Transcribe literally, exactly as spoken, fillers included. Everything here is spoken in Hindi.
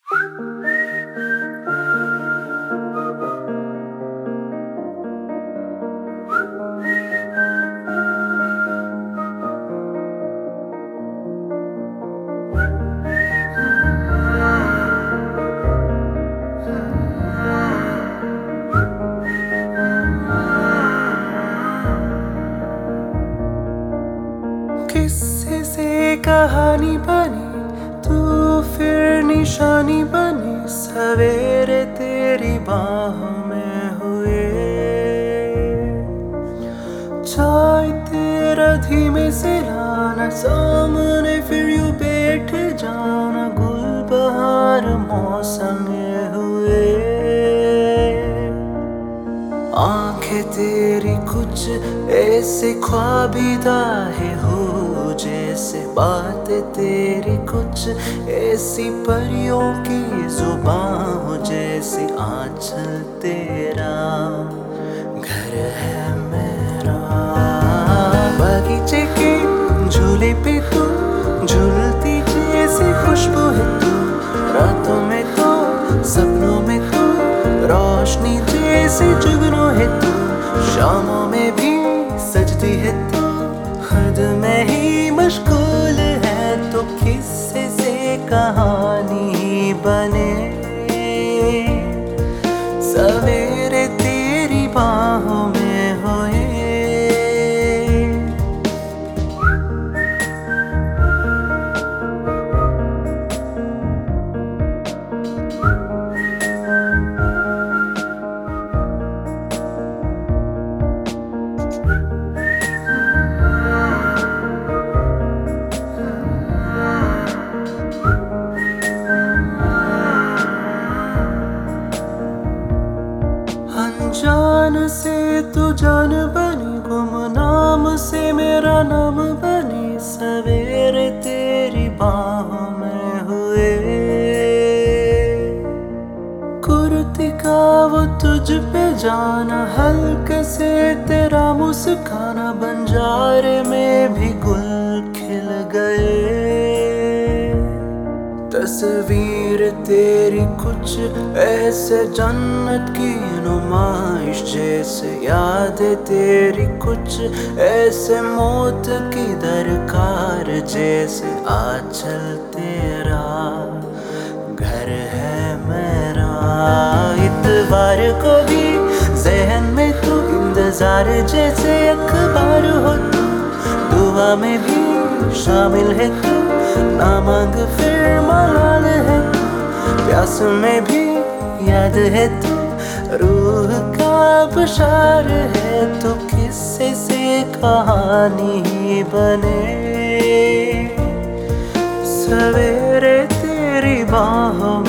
किस्से से कहानी बनी, तू फिर निशानी बनी। सवेरे तेरी बाहों में हुए, चाय तेरा धीमे से लाना, सामने फिर यूं बैठ जाना। गुलबहार मौसम में हुए, आंखें तेरी कुछ ऐसे ख्वाबीदा है हो, जैसे बातें तेरी कुछ ऐसी परियों की जुबां हो। जैसे आंचल तेरा घर है मेरा, बगीचे के झूले पे तू झूलती जैसे खुशबू है तू। रातों में तो सपनों में तू रोशनी जैसे जुगनू है तू। शामों में भी सजती है तू, खुद में ही मशगूल है। तो किस्से से कहानी बने, सवेरे तेरी बाहों में होए। जान से तू जान बनी, गुमनाम से मेरा नाम बनी। सवेरे तेरी बाहों में हुए, कुर्ती का वो तुझ पे जाना, हल्के से तेरा मुस्काना। बंजारे में भी गुल खिल गए, तस्वीर तेरी कुछ ऐसे जन्नत की नुमाइश जैसे। यादें तेरी कुछ ऐसे मौत की दरकार जैसे। आंचल तेरा घर है मेरा, इतवार को भी जहन में तू इंतजार जैसे अखबार हो तू। दुआ में भी शामिल है तू, ना मांग फिर मलाल है तू। प्यास में भी याद है तू, रूह का बशार है तू। किस्से से कहानी बने, सवेरे तेरी बाहों